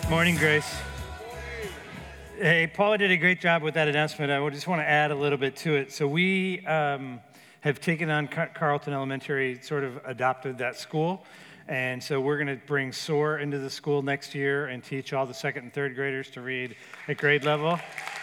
Morning, Grace. Hey, Paula did a great job with that announcement. I just want to add a little bit to it. So we have taken on Carlton Elementary, sort of adopted that school. And so we're going to bring SOAR into the school next year and teach all the second and third graders to read at grade level.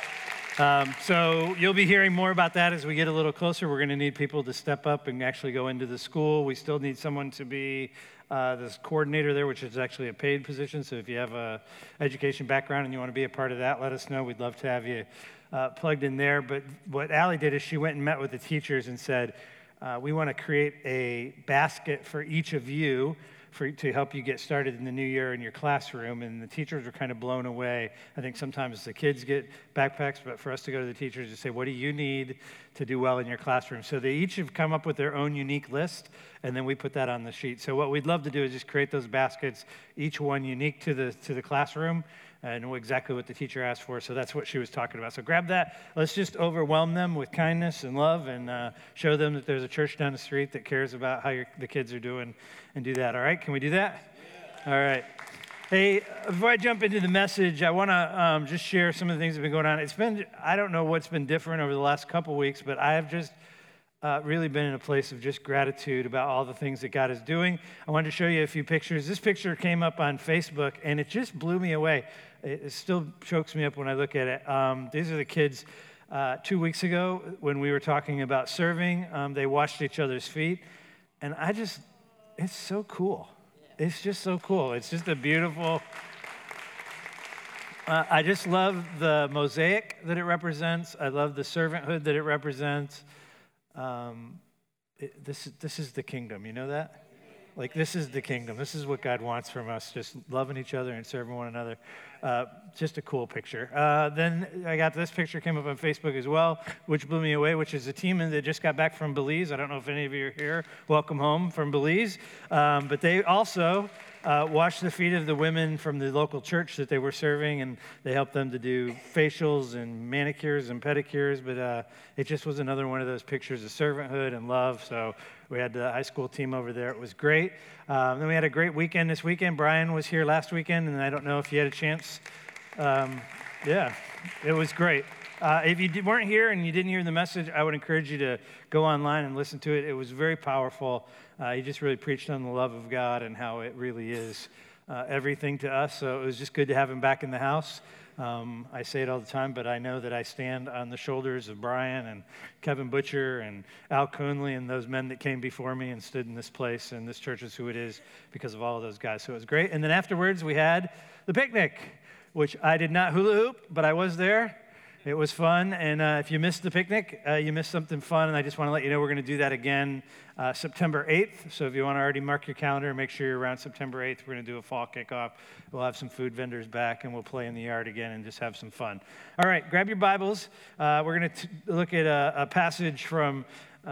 So you'll be hearing more about that as we get a little closer. We're going to need people to step up and actually go into the school. We still need someone to be this coordinator there, which is actually a paid position. So if you have a education background and you want to be a part of that, let us know. We'd love to have you plugged in there. But what Allie did is she went and met with the teachers and said, we want to create a basket for each of you to help you get started in the new year in your classroom. And the teachers were kind of blown away. I think sometimes the kids get backpacks, but for us to go to the teachers and say, what do you need to do well in your classroom? So they each have come up with their own unique list, and then we put that on the sheet. So what we'd love to do is just create those baskets, each one unique to the classroom, and know exactly what the teacher asked for. So that's what she was talking about. So grab that. Let's just overwhelm them with kindness and love and show them that there's a church down the street that cares about how the kids are doing, and do that. All right? Can we do that? Yeah. All right. Hey, before I jump into the message, I want to just share some of the things that have been going on. I don't know what's been different over the last couple weeks, but I have just really been in a place of just gratitude about all the things that God is doing. I wanted to show you a few pictures. This picture came up on Facebook, and it just blew me away. It still chokes me up when I look at it. These are the kids 2 weeks ago when we were talking about serving. They washed each other's feet, and it's so cool. It's just so cool. It's just a beautiful... I just love the mosaic that it represents. I love the servanthood that it represents. This is the kingdom. You know that? Like, this is the kingdom. This is what God wants from us, just loving each other and serving one another. Just a cool picture. Then I got this picture, came up on Facebook as well, which blew me away, which is a team that just got back from Belize. I don't know if any of you are here. Welcome home from Belize. But they also washed the feet of the women from the local church that they were serving, and they helped them to do facials and manicures and pedicures. But it just was another one of those pictures of servanthood and love. So we had the high school team over there. It was great. Then we had a great weekend this weekend. Brian was here last weekend, and I don't know if you had a chance. Yeah, it was great. If you weren't here and you didn't hear the message, I would encourage you to go online and listen to it. It was very powerful. He just really preached on the love of God and how it really is everything to us. So it was just good to have him back in the house. I say it all the time, but I know that I stand on the shoulders of Brian and Kevin Butcher and Al Coonley and those men that came before me and stood in this place, and this church is who it is because of all of those guys. So it was great. And then afterwards, we had the picnic, which I did not hula hoop, but I was there. It was fun, and if you missed the picnic, you missed something fun, and I just want to let you know we're going to do that again September 8th. So if you want to already mark your calendar, make sure you're around September 8th. We're going to do a fall kickoff. We'll have some food vendors back, and we'll play in the yard again and just have some fun. All right, grab your Bibles. We're going to look at a passage from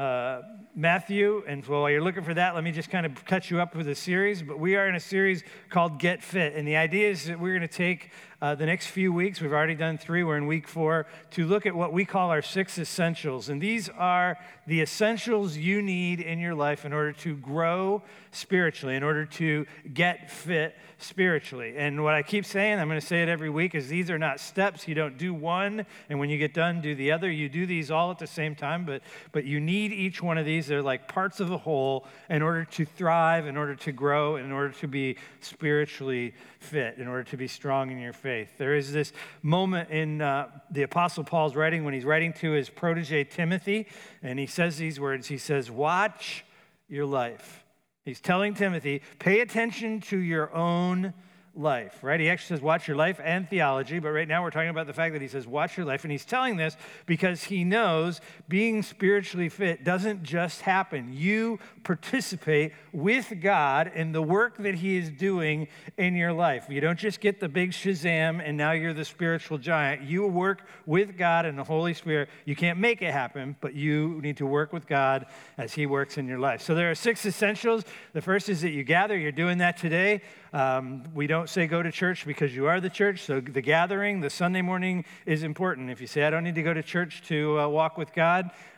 Matthew, and while you're looking for that, let me just kind of catch you up with a series. But we are in a series called Get Fit, and the idea is that we're going to take the next few weeks, we've already done 3, we're in week 4, to look at what we call our 6 essentials. And these are the essentials you need in your life in order to grow spiritually, in order to get fit spiritually. And what I keep saying, I'm going to say it every week, is these are not steps. You don't do one, and when you get done, do the other. You do these all at the same time, but you need each one of these. They're like parts of a whole in order to thrive, in order to grow, in order to be spiritually fit, in order to be strong in your faith. There is this moment in the Apostle Paul's writing when he's writing to his protege Timothy, and he says these words. He says, watch your life. He's telling Timothy, pay attention to your own life, right? He actually says, watch your life and theology, but right now we're talking about the fact that he says, watch your life, and he's telling this because he knows being spiritually fit doesn't just happen. You participate with God in the work that he is doing in your life. You don't just get the big Shazam and now you're the spiritual giant. You work with God and the Holy Spirit. You can't make it happen, but you need to work with God as he works in your life. So there are 6 essentials. The first is that you gather. You're doing that today. We don't say go to church because you are the church. So the gathering, the Sunday morning is important. If you say, I don't need to go to church to walk with God,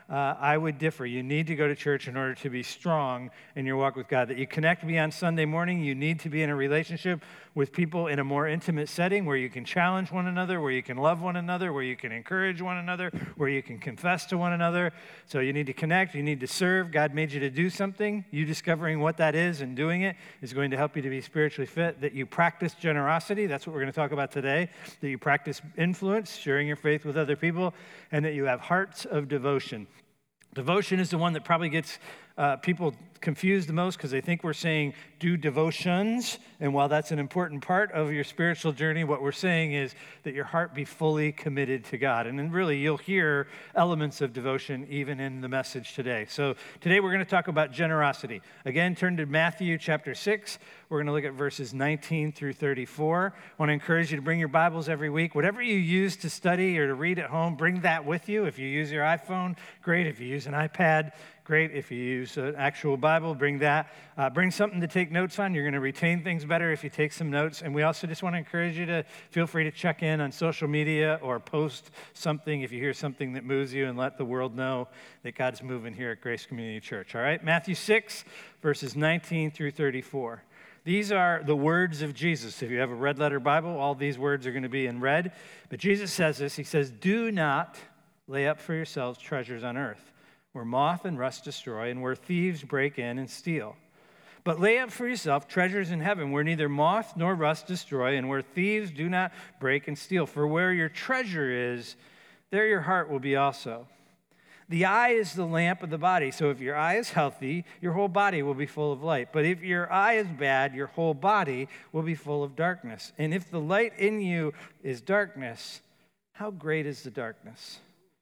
I would differ. You need to go to church in order to be strong in your walk with God. That you connect me on Sunday morning, you need to be in a relationship with people in a more intimate setting where you can challenge one another, where you can love one another, where you can encourage one another, where you can confess to one another. So you need to connect, you need to serve. God made you to do something. You discovering what that is and doing it is going to help you to be spiritually fit. That you practice generosity, that's what we're going to talk about today. That you practice influence, sharing your faith with other people, and that you have hearts of devotion. Devotion is the one that probably gets people confused the most because they think we're saying do devotions. And while that's an important part of your spiritual journey, what we're saying is that your heart be fully committed to God. And then really you'll hear elements of devotion even in the message today. So today we're going to talk about generosity. Again, turn to Matthew chapter 6. We're going to look at verses 19 through 34. I want to encourage you to bring your Bibles every week. Whatever you use to study or to read at home, bring that with you. If you use your iPhone, great. If you use an iPad, great. If you use an actual Bible, bring that. Bring something to take notes on. You're going to retain things better if you take some notes. And we also just want to encourage you to feel free to check in on social media or post something if you hear something that moves you, and let the world know that God's moving here at Grace Community Church. All right? Matthew 6, verses 19 through 34. These are the words of Jesus. If you have a red letter Bible, all these words are going to be in red. But Jesus says this. He says, "Do not lay up for yourselves treasures on earth, where moth and rust destroy, and where thieves break in and steal. But lay up for yourself treasures in heaven, where neither moth nor rust destroy, and where thieves do not break and steal. For where your treasure is, there your heart will be also. The eye is the lamp of the body, so if your eye is healthy, your whole body will be full of light. But if your eye is bad, your whole body will be full of darkness. And if the light in you is darkness, how great is the darkness?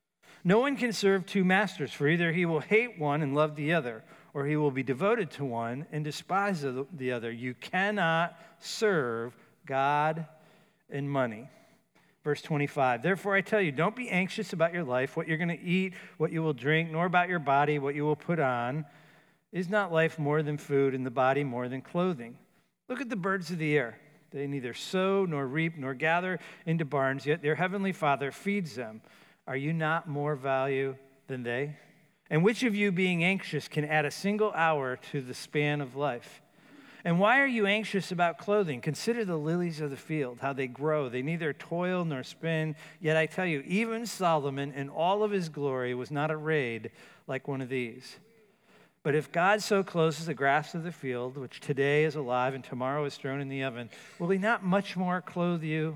No one can serve two masters, for either he will hate one and love the other, or he will be devoted to one and despise the other. You cannot serve God and money." Verse 25, "Therefore I tell you, don't be anxious about your life, what you're going to eat, what you will drink, nor about your body, what you will put on. Is not life more than food, and the body more than clothing? Look at the birds of the air. They neither sow nor reap nor gather into barns, yet their heavenly Father feeds them. Are you not more value than they? And which of you, being anxious, can add a single hour to the span of life? And why are you anxious about clothing? Consider the lilies of the field, how they grow. They neither toil nor spin. Yet I tell you, even Solomon in all of his glory was not arrayed like one of these. But if God so clothes the grass of the field, which today is alive and tomorrow is thrown in the oven, will he not much more clothe you,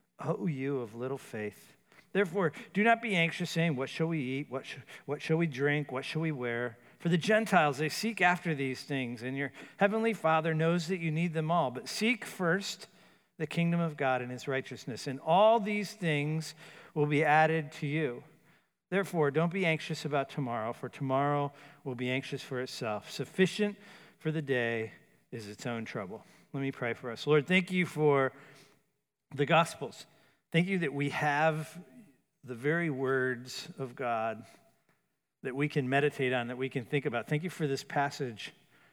O you of little faith? Therefore, do not be anxious, saying, what shall we eat? What shall we drink? What shall we wear? For the Gentiles, they seek after these things, and your heavenly Father knows that you need them all. But seek first the kingdom of God and his righteousness, and all these things will be added to you. Therefore, don't be anxious about tomorrow, for tomorrow will be anxious for itself. Sufficient for the day is its own trouble." Let me pray for us. Lord, thank you for the Gospels. Thank you that we have the very words of God that we can meditate on, that we can think about. Thank you for this passage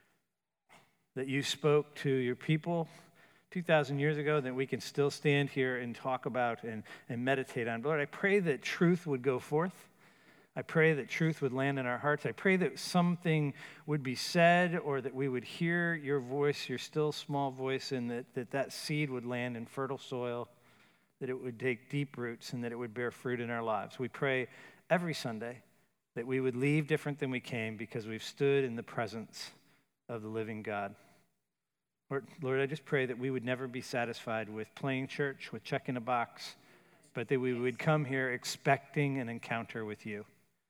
that you spoke to your people 2,000 years ago, that we can still stand here and talk about and meditate on. Lord, I pray that truth would go forth. I pray that truth would land in our hearts. I pray that something would be said, or that we would hear your voice, your still small voice, and that seed would land in fertile soil, that it would take deep roots, and that it would bear fruit in our lives. We pray every Sunday that we would leave different than we came because we've stood in the presence of the living God. Lord, I just pray that we would never be satisfied with playing church, with checking a box, but that we would come here expecting an encounter with you.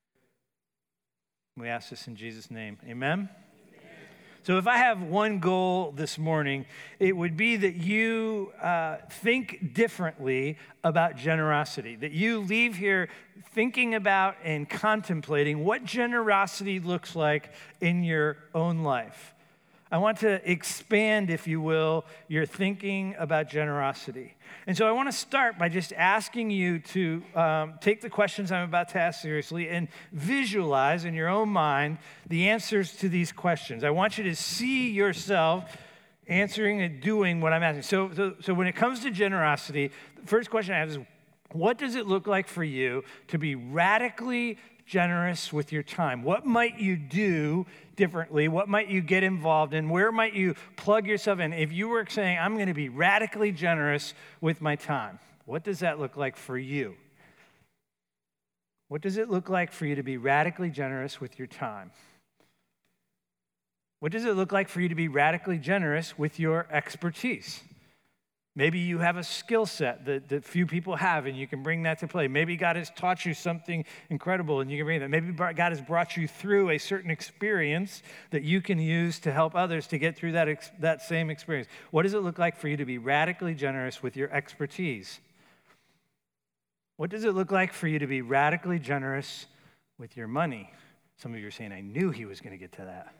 We ask this in Jesus' name. Amen? So if I have one goal this morning, it would be that you think differently about generosity, that you leave here thinking about and contemplating what generosity looks like in your own life. I want to expand, if you will, your thinking about generosity. And so I want to start by just asking you to take the questions I'm about to ask seriously and visualize in your own mind the answers to these questions. I want you to see yourself answering and doing what I'm asking. So when it comes to generosity, the first question I have is, What does it look like for you to be radically generous with your time? What might you do differently? What might you get involved in? Where might you plug yourself in? If you were saying, I'm going to be radically generous with my time, what does that look like for you? What does it look like for you to be radically generous with your time? What does it look like for you to be radically generous with your expertise? Maybe you have a skill set that few people have, and you can bring that to play. Maybe God has taught you something incredible, and you can bring that. Maybe God has brought you through a certain experience that you can use to help others to get through that same experience. What does it look like for you to be radically generous with your expertise? What does it look like for you to be radically generous with your money? Some of you are saying, I knew he was going to get to that.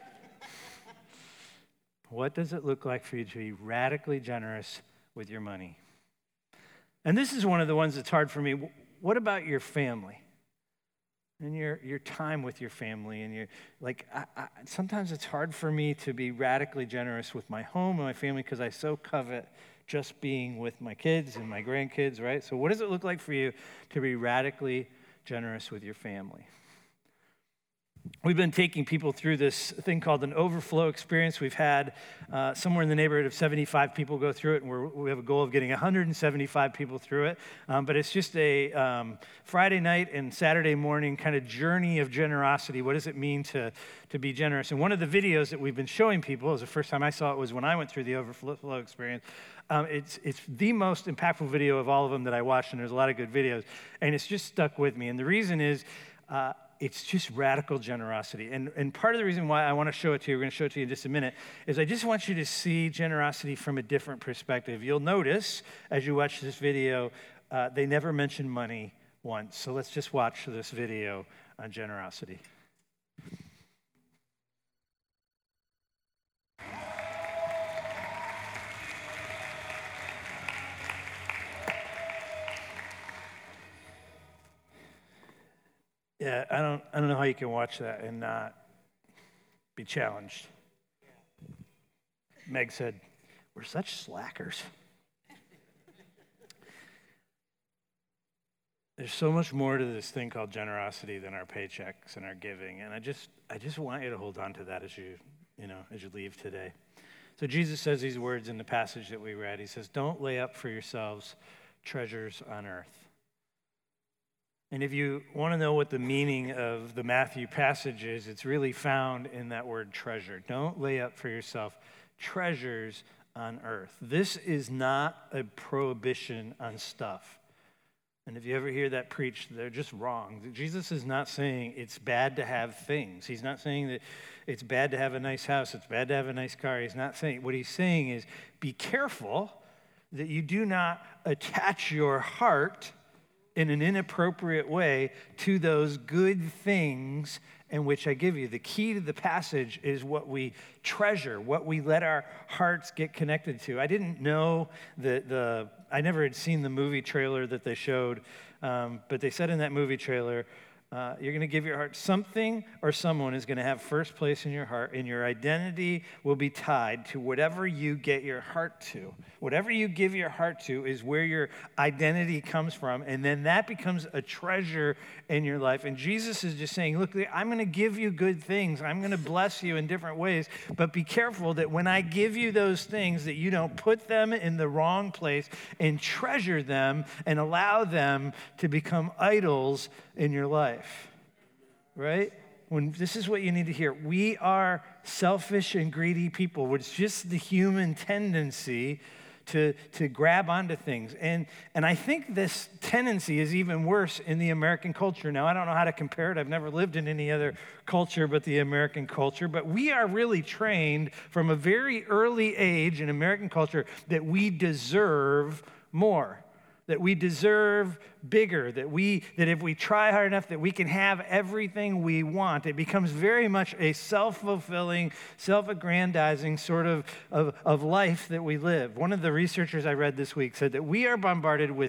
What does it look like for you to be radically generous with your money? And this is one of the ones that's hard for me. What about your family? And your time with your family, and sometimes it's hard for me to be radically generous with my home and my family because I so covet just being with my kids and my grandkids, right? So what does it look like for you to be radically generous with your family? We've been taking people through this thing called an overflow experience. We've had somewhere in the neighborhood of 75 people go through it, and we have a goal of getting 175 people through it. But it's just a Friday night and Saturday morning kind of journey of generosity. What does it mean to be generous? And one of the videos that we've been showing people, is the first time I saw it was when I went through the overflow experience. It's the most impactful video of all of them that I watched, and there's a lot of good videos. And it's just stuck with me. And the reason is, it's just radical generosity. And part of the reason why I want to show it to you, we're going to show it to you in just a minute, is I just want you to see generosity from a different perspective. You'll notice, as you watch this video, they never mention money once. So let's just watch this video on generosity. Yeah, I don't know how you can watch that and not be challenged. Meg said, "We're such slackers." There's so much more to this thing called generosity than our paychecks and our giving, and I just want you to hold on to that as you leave today. So Jesus says these words in the passage that we read. He says, "Don't lay up for yourselves treasures on earth." And if you want to know what the meaning of the Matthew passage is, it's really found in that word treasure. Don't lay up for yourself treasures on earth. This is not a prohibition on stuff. And if you ever hear that preached, they're just wrong. Jesus is not saying it's bad to have things. He's not saying that it's bad to have a nice house, it's bad to have a nice car. He's not saying, what he's saying is be careful that you do not attach your heart in an inappropriate way to those good things in which I give you. The key to the passage is what we treasure, what we let our hearts get connected to. I didn't know that I never had seen the movie trailer that they showed, but they said in that movie trailer, you're going to give your heart something or someone is going to have first place in your heart, and your identity will be tied to whatever you get your heart to. Whatever you give your heart to is where your identity comes from, and then that becomes a treasure in your life. And Jesus is just saying, look, I'm going to give you good things. I'm going to bless you in different ways, but be careful that when I give you those things that you don't put them in the wrong place and treasure them and allow them to become idols in your life, right? When this is what you need to hear. We are selfish and greedy people. It's just the human tendency to grab onto things. And I think this tendency is even worse in the American culture. Now, I don't know how to compare it. I've never lived in any other culture but the American culture. But we are really trained from a very early age in American culture that we deserve more, that we deserve bigger, that if we try hard enough that we can have everything we want. It becomes very much a self-fulfilling, self-aggrandizing sort of life that we live. One of the researchers I read this week said that we are bombarded with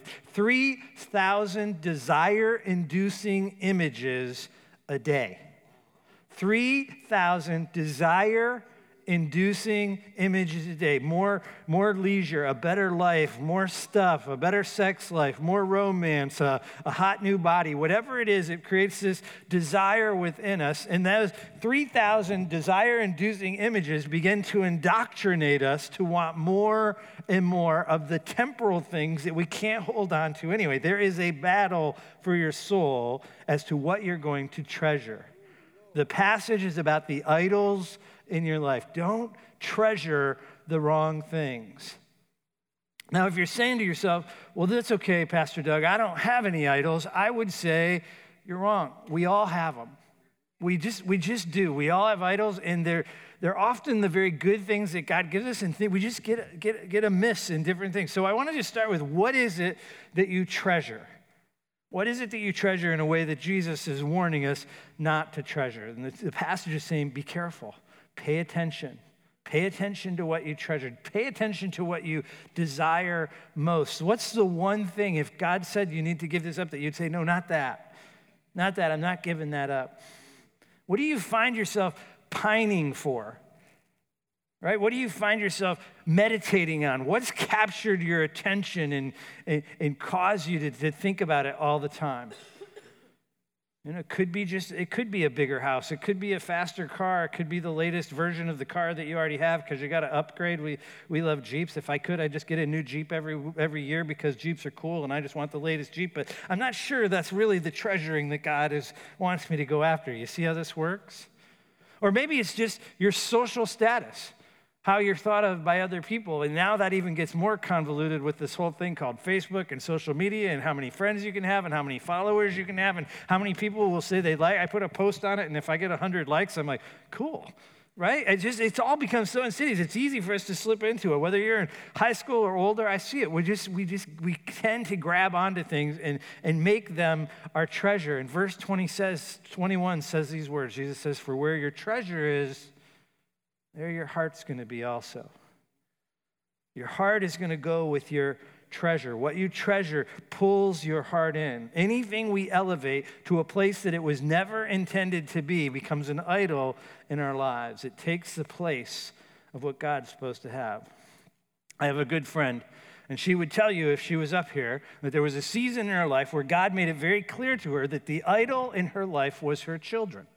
3,000 desire-inducing images a day. 3,000 desire inducing images today, more leisure, a better life, more stuff, a better sex life, more romance, a hot new body, whatever it is, it creates this desire within us. And those 3,000 desire-inducing images begin to indoctrinate us to want more and more of the temporal things that we can't hold on to anyway. There is a battle for your soul as to what you're going to treasure. The passage is about the idols in your life. Don't treasure the wrong things. Now, if you're saying to yourself, well, that's okay, Pastor Doug, I don't have any idols, I would say you're wrong. We all have them. We just do. We all have idols, and they're often the very good things that God gives us, and we just get amiss in different things. So I want to just start with, what is it that you treasure? What is it that you treasure in a way that Jesus is warning us not to treasure? And the passage is saying, be careful. Pay attention. Pay attention to what you treasured. Pay attention to what you desire most. What's the one thing, if God said you need to give this up, that you'd say, no, not that. Not that. I'm not giving that up. What do you find yourself pining for? Right? What do you find yourself meditating on? What's captured your attention and caused you to think about it all the time? You know, it could be a bigger house. It could be a faster car. It could be the latest version of the car that you already have because you got to upgrade. We love Jeeps. If I could, I'd just get a new Jeep every year because Jeeps are cool and I just want the latest Jeep. But I'm not sure that's really the treasuring that God wants me to go after. You see how this works? Or maybe it's just your social status, how you're thought of by other people. And now that even gets more convoluted with this whole thing called Facebook and social media and how many friends you can have and how many followers you can have and how many people will say they like. I put a post on it, and if I get 100 likes, I'm like, cool, right? It's all become so insidious. It's easy for us to slip into it. Whether you're in high school or older, I see it. We tend to grab onto things and make them our treasure. And verse 21 says these words. Jesus says, for where your treasure is, there your heart's going to be also. Your heart is going to go with your treasure. What you treasure pulls your heart in. Anything we elevate to a place that it was never intended to be becomes an idol in our lives. It takes the place of what God's supposed to have. I have a good friend, and she would tell you if she was up here that there was a season in her life where God made it very clear to her that the idol in her life was her children.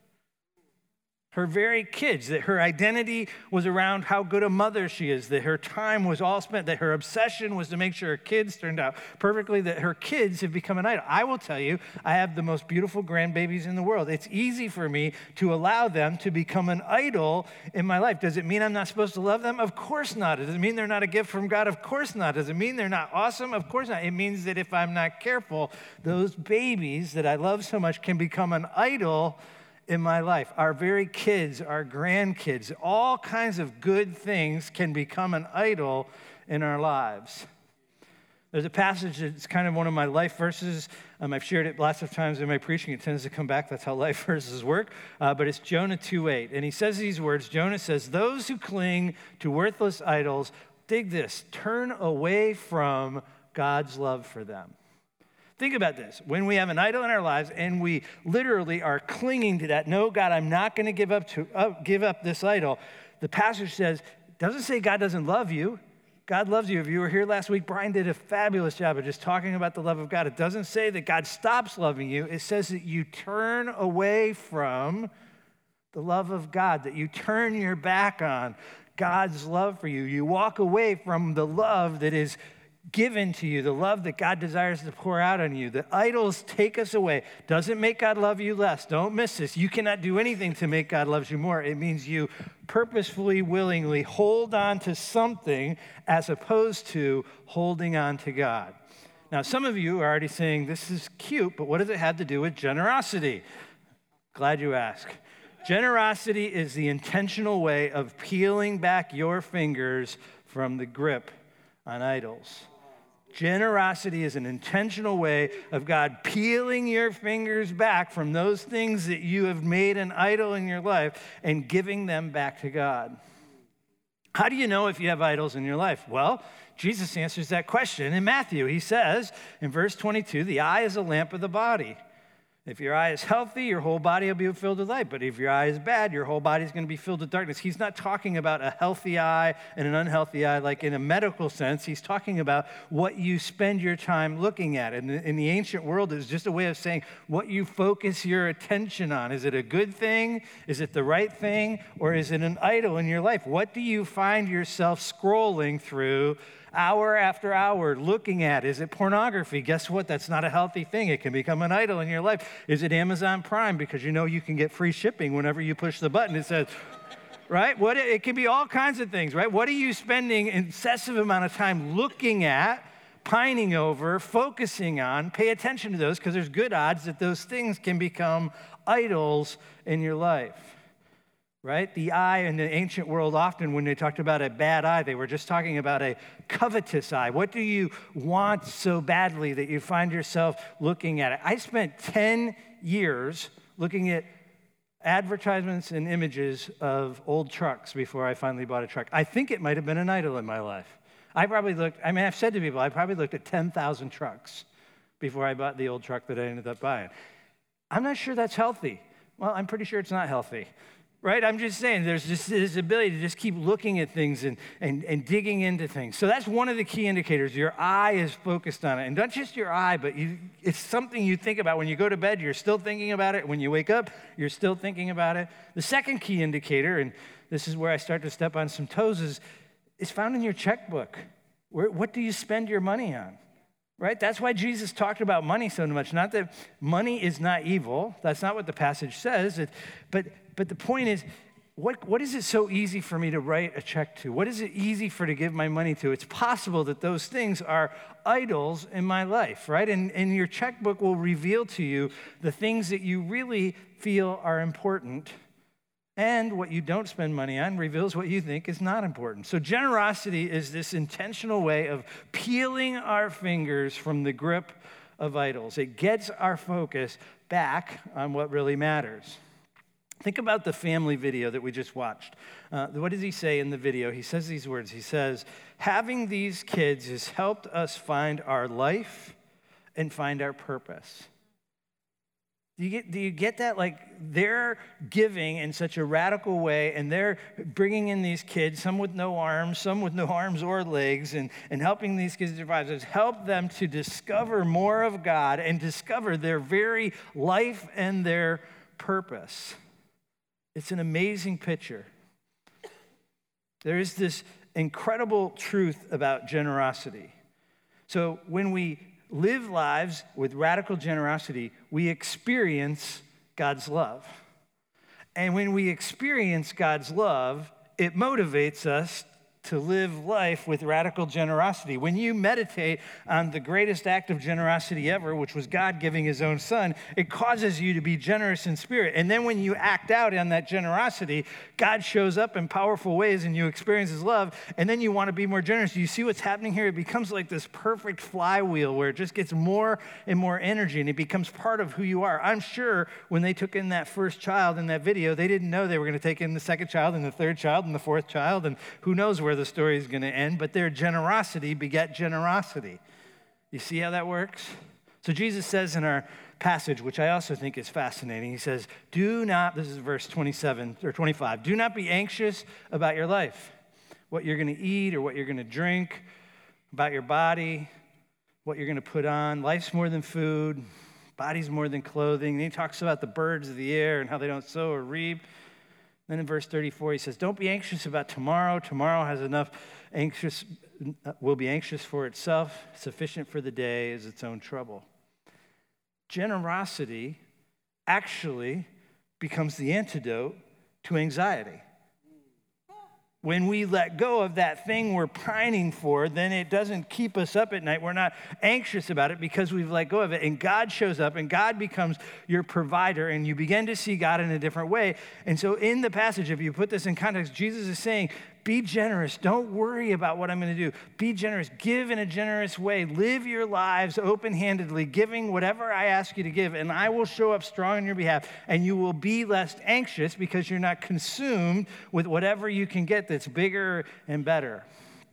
Her very kids, that her identity was around how good a mother she is, that her time was all spent, that her obsession was to make sure her kids turned out perfectly, that her kids have become an idol. I will tell you, I have the most beautiful grandbabies in the world. It's easy for me to allow them to become an idol in my life. Does it mean I'm not supposed to love them? Of course not. Does it mean they're not a gift from God? Of course not. Does it mean they're not awesome? Of course not. It means that if I'm not careful, those babies that I love so much can become an idol in my life. Our very kids, our grandkids, all kinds of good things can become an idol in our lives. There's a passage that's kind of one of my life verses. I've shared it lots of times in my preaching. It tends to come back. That's how life verses work. But it's Jonah 2:8. And he says these words. Jonah says, those who cling to worthless idols, dig this, turn away from God's love for them. Think about this. When we have an idol in our lives and we literally are clinging to that, no, God, I'm not going to give up this idol. The passage says, it doesn't say God doesn't love you. God loves you. If you were here last week, Brian did a fabulous job of just talking about the love of God. It doesn't say that God stops loving you. It says that you turn away from the love of God, that you turn your back on God's love for you. You walk away from the love that is given to you, the love that God desires to pour out on you. The idols take us away. Doesn't make God love you less. Don't miss this. You cannot do anything to make God love you more. It means you purposefully, willingly hold on to something as opposed to holding on to God. Now, some of you are already saying, this is cute, but what does it have to do with generosity? Glad you asked. Generosity is the intentional way of peeling back your fingers from the grip on idols. Generosity is an intentional way of God peeling your fingers back from those things that you have made an idol in your life and giving them back to God. How do you know if you have idols in your life? Well, Jesus answers that question in Matthew. He says in verse 22, the eye is a lamp of the body. If your eye is healthy, your whole body will be filled with light. But if your eye is bad, your whole body is going to be filled with darkness. He's not talking about a healthy eye and an unhealthy eye like in a medical sense. He's talking about what you spend your time looking at. And in the ancient world, it's just a way of saying what you focus your attention on. Is it a good thing? Is it the right thing? Or is it an idol in your life? What do you find yourself scrolling through hour after hour looking at? Is it pornography? Guess what? That's not a healthy thing. It can become an idol in your life. Is it Amazon Prime? Because you know you can get free shipping whenever you push the button. It says, right? It can be all kinds of things, right? What are you spending an excessive amount of time looking at, pining over, focusing on? Pay attention to those, because there's good odds that those things can become idols in your life. Right? The eye in the ancient world, often when they talked about a bad eye, they were just talking about a covetous eye. What do you want so badly that you find yourself looking at it? I spent 10 years looking at advertisements and images of old trucks before I finally bought a truck. I think it might have been an idol in my life. I've said to people, I probably looked at 10,000 trucks before I bought the old truck that I ended up buying. I'm not sure that's healthy. Well, I'm pretty sure it's not healthy. Right? I'm just saying there's just this ability to just keep looking at things and digging into things. So that's one of the key indicators. Your eye is focused on it. And not just your eye, but it's something you think about. When you go to bed, you're still thinking about it. When you wake up, you're still thinking about it. The second key indicator, and this is where I start to step on some toes, is found in your checkbook. What do you spend your money on? Right? That's why Jesus talked about money so much. Not that money is not evil. That's not what the passage says. But the point is, what is it so easy for me to write a check to? What is it easy to give my money to? It's possible that those things are idols in my life, right? And your checkbook will reveal to you the things that you really feel are important. And what you don't spend money on reveals what you think is not important. So generosity is this intentional way of peeling our fingers from the grip of idols. It gets our focus back on what really matters. Think about the family video that we just watched. What does he say in the video? He says these words. He says, having these kids has helped us find our life and find our purpose. Do you get that? Like, they're giving in such a radical way, and they're bringing in these kids, some with no arms or legs, and helping these kids survive. It's helped them to discover more of God and discover their very life and their purpose. It's an amazing picture. There is this incredible truth about generosity. So when we live lives with radical generosity, we experience God's love. And when we experience God's love, it motivates us to live life with radical generosity. When you meditate on the greatest act of generosity ever, which was God giving his own son, it causes you to be generous in spirit. And then when you act out on that generosity, God shows up in powerful ways and you experience his love, and then you want to be more generous. Do you see what's happening here? It becomes like this perfect flywheel where it just gets more and more energy, and it becomes part of who you are. I'm sure when they took in that first child in that video, they didn't know they were going to take in the second child and the third child and the fourth child, and who knows where the story is going to end, but their generosity beget generosity. You see how that works? So Jesus says in our passage, which I also think is fascinating, he says, this is verse 27 or 25, do not be anxious about your life, what you're going to eat or what you're going to drink, about your body, what you're going to put on. Life's more than food, body's more than clothing. And he talks about the birds of the air and how they don't sow or reap. Then in verse 34, he says, don't be anxious about tomorrow. Tomorrow has enough will be anxious for itself. Sufficient for the day is its own trouble. Generosity actually becomes the antidote to anxiety. When we let go of that thing we're pining for, then it doesn't keep us up at night. We're not anxious about it because we've let go of it. And God shows up, and God becomes your provider, and you begin to see God in a different way. And so in the passage, if you put this in context, Jesus is saying, be generous. Don't worry about what I'm going to do. Be generous. Give in a generous way. Live your lives open-handedly, giving whatever I ask you to give, and I will show up strong on your behalf, and you will be less anxious because you're not consumed with whatever you can get that's bigger and better.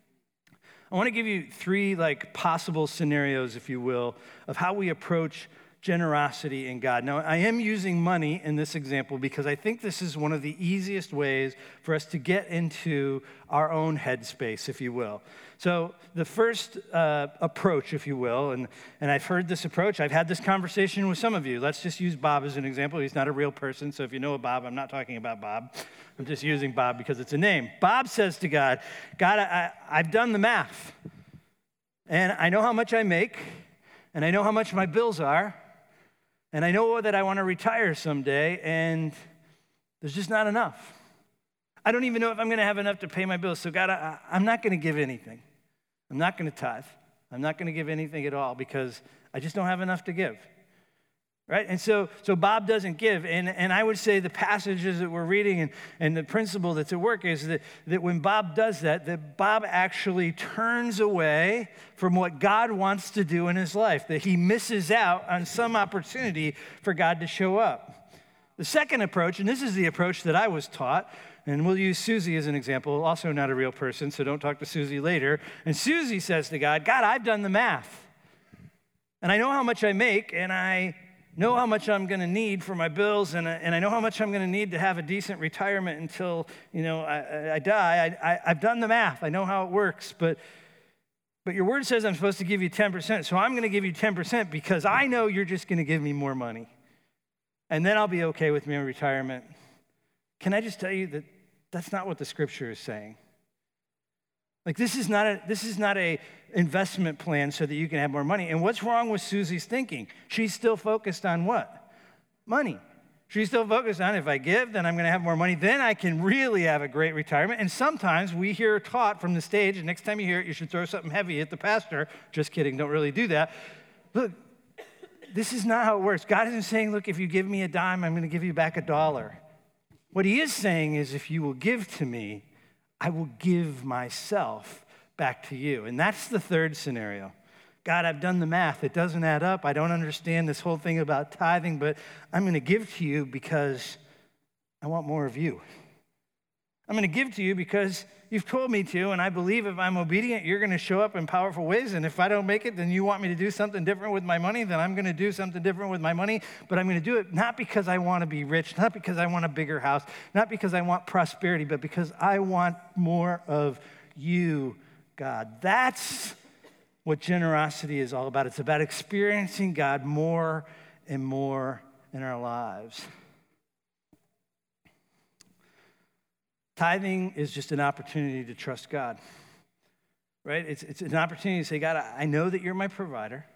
I want to give you three possible scenarios, if you will, of how we approach generosity in God. Now, I am using money in this example because I think this is one of the easiest ways for us to get into our own headspace, if you will. So the first approach, if you will, and I've heard this approach, I've had this conversation with some of you. Let's just use Bob as an example. He's not a real person, so if you know a Bob, I'm not talking about Bob. I'm just using Bob because it's a name. Bob says to God, I've done the math, and I know how much I make, and I know how much my bills are, and I know that I want to retire someday, and there's just not enough. I don't even know if I'm going to have enough to pay my bills. So God, I'm not going to give anything. I'm not going to tithe. I'm not going to give anything at all because I just don't have enough to give. Right? And so Bob doesn't give. And I would say the passages that we're reading and the principle that's at work is that when Bob does that Bob actually turns away from what God wants to do in his life, that he misses out on some opportunity for God to show up. The second approach, and this is the approach that I was taught, and we'll use Susie as an example, also not a real person, so don't talk to Susie later. And Susie says to God, I've done the math. And I know how much I make, and I know how much I'm going to need for my bills, and I know how much I'm going to need to have a decent retirement until, I die. I've done the math. I know how it works, but your word says I'm supposed to give you 10%, so I'm going to give you 10% because I know you're just going to give me more money. And then I'll be okay with my retirement. Can I just tell you that that's not what the scripture is saying? Like, this is not a investment plan so that you can have more money. And what's wrong with Susie's thinking? She's still focused on what? Money. She's still focused on, if I give, then I'm going to have more money. Then I can really have a great retirement. And sometimes we hear taught from the stage, and next time you hear it, you should throw something heavy at the pastor. Just kidding, don't really do that. Look, this is not how it works. God isn't saying, look, if you give me a dime, I'm going to give you back $1. What he is saying is, if you will give to me, I will give myself back to you. And that's the third scenario. God, I've done the math. It doesn't add up. I don't understand this whole thing about tithing, but I'm going to give to you because I want more of you. I'm going to give to you because you've told me to, and I believe if I'm obedient, you're going to show up in powerful ways. And if I don't make it, then you want me to do something different with my money, then I'm going to do something different with my money. But I'm going to do it not because I want to be rich, not because I want a bigger house, not because I want prosperity, but because I want more of you, God. That's what generosity is all about. It's about experiencing God more and more in our lives. Tithing is just an opportunity to trust God, right? It's an opportunity to say, God, I know that you're my provider.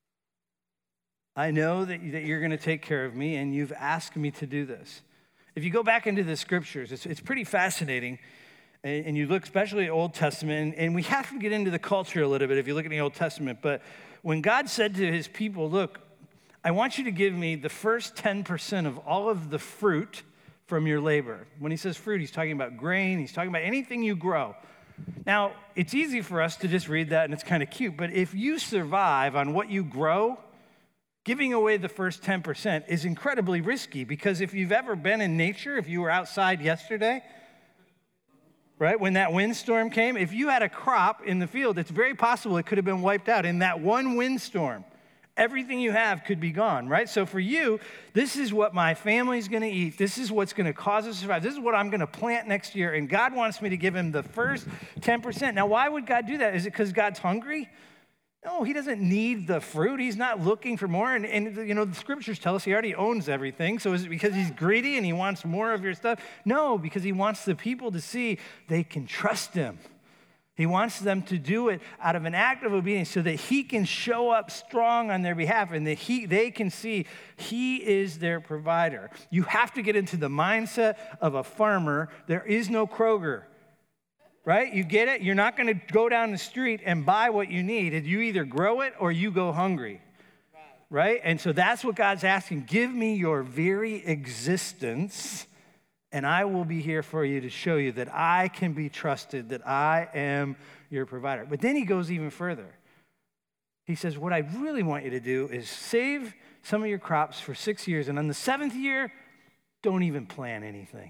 I know that you're going to take care of me, and you've asked me to do this. If you go back into the scriptures, it's pretty fascinating, and you look especially at Old Testament, and we have to get into the culture a little bit if you look at the Old Testament, but when God said to his people, look, I want you to give me the first 10% of all of the fruit from your labor. When he says fruit, he's talking about grain. He's talking about anything you grow. Now, it's easy for us to just read that, and it's kind of cute, but if you survive on what you grow, giving away the first 10% is incredibly risky, because if you've ever been in nature, if you were outside yesterday, right, when that windstorm came, if you had a crop in the field, it's very possible it could have been wiped out in that one windstorm. Everything you have could be gone, right? So for you, this is what my family's going to eat. This is what's going to cause us to survive. This is what I'm going to plant next year. And God wants me to give him the first 10%. Now, why would God do that? Is it because God's hungry? No, he doesn't need the fruit. He's not looking for more. And the scriptures tell us he already owns everything. So is it because he's greedy and he wants more of your stuff? No, because he wants the people to see they can trust him. He wants them to do it out of an act of obedience so that he can show up strong on their behalf and that they can see he is their provider. You have to get into the mindset of a farmer. There is no Kroger, right? You get it? You're not going to go down the street and buy what you need. You either grow it or you go hungry, right? And so that's what God's asking. Give me your very existence, and I will be here for you to show you that I can be trusted, that I am your provider. But then he goes even further. He says, what I really want you to do is save some of your crops for 6 years, and on the 7th year, don't even plant anything.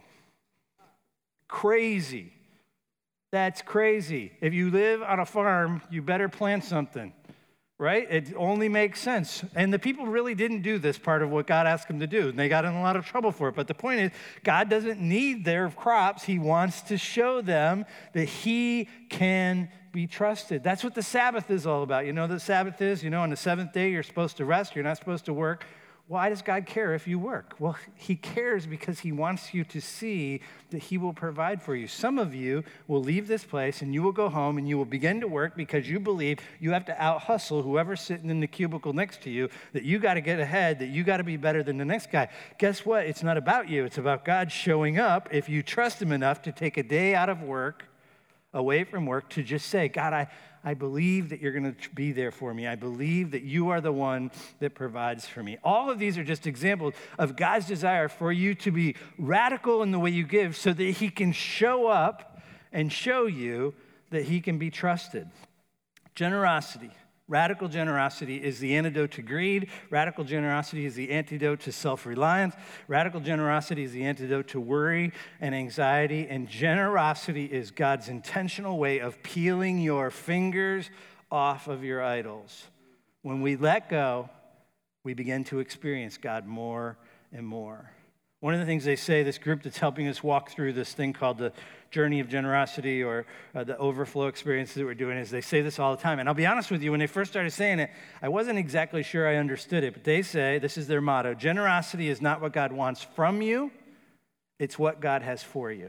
Crazy. That's crazy. If you live on a farm, you better plant something, right? It only makes sense. And the people really didn't do this part of what God asked them to do. And they got in a lot of trouble for it. But the point is, God doesn't need their crops. He wants to show them that he can be trusted. That's what the Sabbath is all about. You know what the Sabbath is? You know, on the seventh day, you're supposed to rest. You're not supposed to work. Why does God care if you work? Well, he cares because he wants you to see that he will provide for you. Some of you will leave this place and you will go home and you will begin to work because you believe you have to out-hustle whoever's sitting in the cubicle next to you, that you got to get ahead, that you got to be better than the next guy. Guess what? It's not about you. It's about God showing up if you trust him enough to take a day out of work, away from work, to just say, God, I believe that you're going to be there for me. I believe that you are the one that provides for me. All of these are just examples of God's desire for you to be radical in the way you give so that he can show up and show you that he can be trusted. Generosity. Radical generosity is the antidote to greed. Radical generosity is the antidote to self-reliance. Radical generosity is the antidote to worry and anxiety. And generosity is God's intentional way of peeling your fingers off of your idols. When we let go, we begin to experience God more and more. One of the things they say, this group that's helping us walk through this thing called the journey of generosity or the overflow experience that we're doing, is they say this all the time. And I'll be honest with you, when they first started saying it, I wasn't exactly sure I understood it. But they say, this is their motto, generosity is not what God wants from you, it's what God has for you.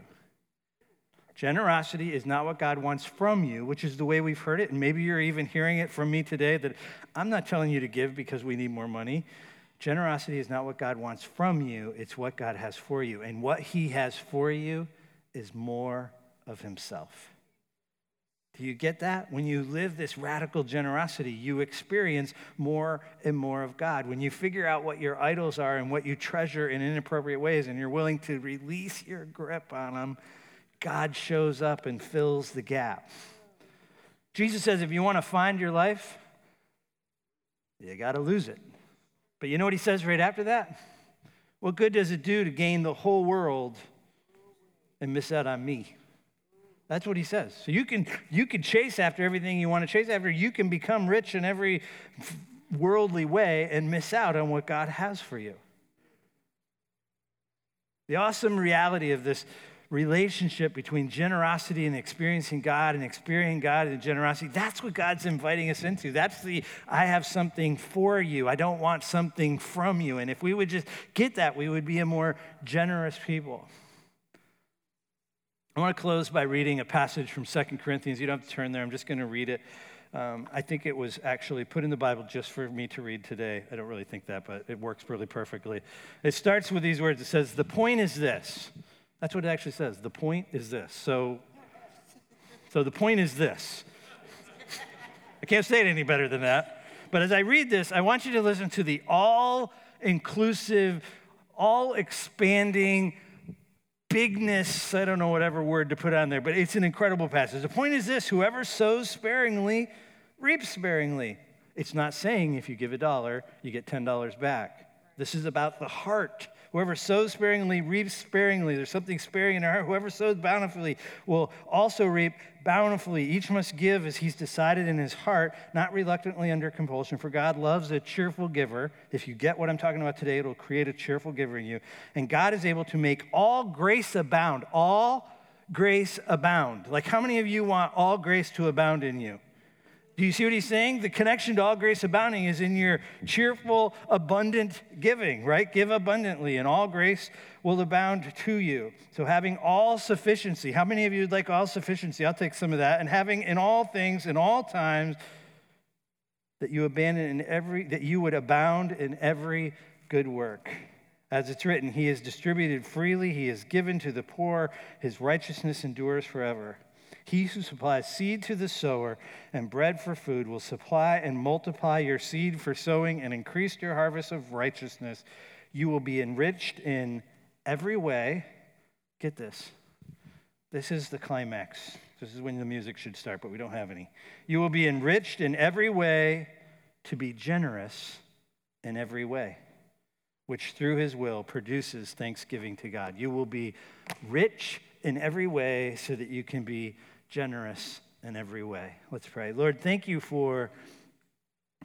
Generosity is not what God wants from you, which is the way we've heard it. And maybe you're even hearing it from me today, that I'm not telling you to give because we need more money. Generosity is not what God wants from you, it's what God has for you. And what he has for you is more of himself. Do you get that? When you live this radical generosity, you experience more and more of God. When you figure out what your idols are and what you treasure in inappropriate ways, and you're willing to release your grip on them, God shows up and fills the gap. Jesus says, if you want to find your life, you got to lose it. But you know what he says right after that? What good does it do to gain the whole world and miss out on me? That's what he says. So you can chase after everything you want to chase after. You can become rich in every worldly way and miss out on what God has for you. The awesome reality of this relationship between generosity and experiencing God and experiencing God and generosity, that's what God's inviting us into. That's the, I have something for you. I don't want something from you. And if we would just get that, we would be a more generous people. I want to close by reading a passage from 2 Corinthians. You don't have to turn there. I'm just going to read it. I think it was actually put in the Bible just for me to read today. I don't really think that, but it works really perfectly. It starts with these words. It says, the point is this. That's what it actually says. The point is this. So the point is this. I can't say it any better than that. But as I read this, I want you to listen to the all-inclusive, all-expanding bigness, I don't know whatever word to put on there, but it's an incredible passage. The point is this, whoever sows sparingly, reaps sparingly. It's not saying if you give $1, you get $10 back. This is about the heart. Whoever sows sparingly, reaps sparingly. There's something sparing in our heart. Whoever sows bountifully will also reap bountifully. Each must give as he's decided in his heart, not reluctantly under compulsion. For God loves a cheerful giver. If you get what I'm talking about today, it'll create a cheerful giver in you. And God is able to make all grace abound. All grace abound. Like how many of you want all grace to abound in you? Do you see what he's saying? The connection to all grace abounding is in your cheerful, abundant giving, right? Give abundantly, and all grace will abound to you. So having all sufficiency. How many of you would like all sufficiency? I'll take some of that. And having in all things, in all times, that you would abound in every good work. As it's written, he has distributed freely, he has given to the poor, his righteousness endures forever. He who supplies seed to the sower and bread for food will supply and multiply your seed for sowing and increase your harvest of righteousness. You will be enriched in every way. Get this. This is the climax. This is when the music should start, but we don't have any. You will be enriched in every way to be generous in every way, which through his will produces thanksgiving to God. You will be rich in every way so that you can be generous in every way. Let's pray. Lord, thank you for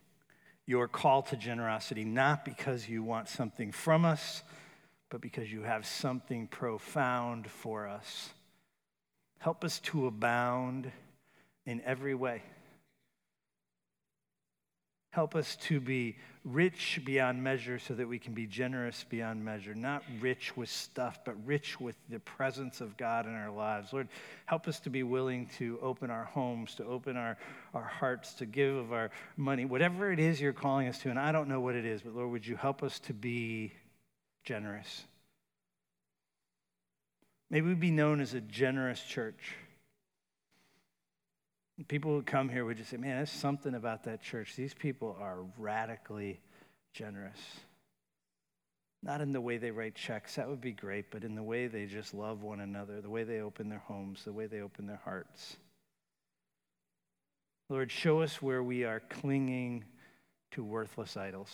your call to generosity, not because you want something from us, but because you have something profound for us. Help us to abound in every way. Help us to be rich beyond measure so that we can be generous beyond measure. Not rich with stuff, but rich with the presence of God in our lives. Lord, help us to be willing to open our homes, to open our hearts, to give of our money, whatever it is you're calling us to. And I don't know what it is, but Lord, would you help us to be generous? May we be known as a generous church. People who come here would just say, man, there's something about that church. These people are radically generous. Not in the way they write checks, that would be great, but in the way they just love one another, the way they open their homes, the way they open their hearts. Lord, show us where we are clinging to worthless idols.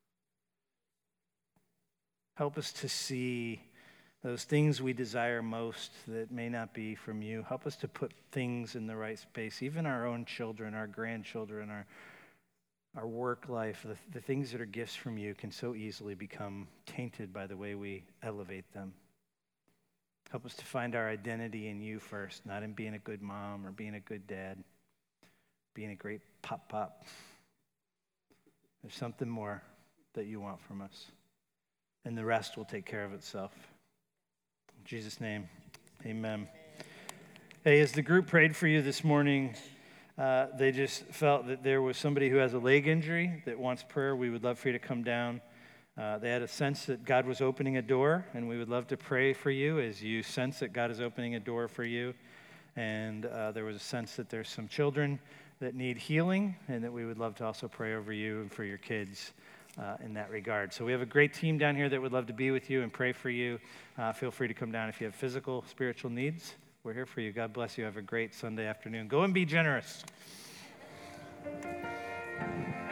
Help us to see those things we desire most that may not be from you. Help us to put things in the right space, even our own children, our grandchildren, our work life, the things that are gifts from you can so easily become tainted by the way we elevate them. Help us to find our identity in you first, not in being a good mom or being a good dad, being a great pop. There's something more that you want from us, and the rest will take care of itself. In Jesus' name, amen. Hey, as the group prayed for you this morning, they just felt that there was somebody who has a leg injury that wants prayer. We would love for you to come down. They had a sense that God was opening a door, and we would love to pray for you as you sense that God is opening a door for you. And there was a sense that there's some children that need healing, and that we would love to also pray over you and for your kids in that regard. So we have a great team down here that would love to be with you and pray for you. Feel free to come down if you have physical, spiritual needs. We're here for you. God bless you. Have a great Sunday afternoon. Go and be generous.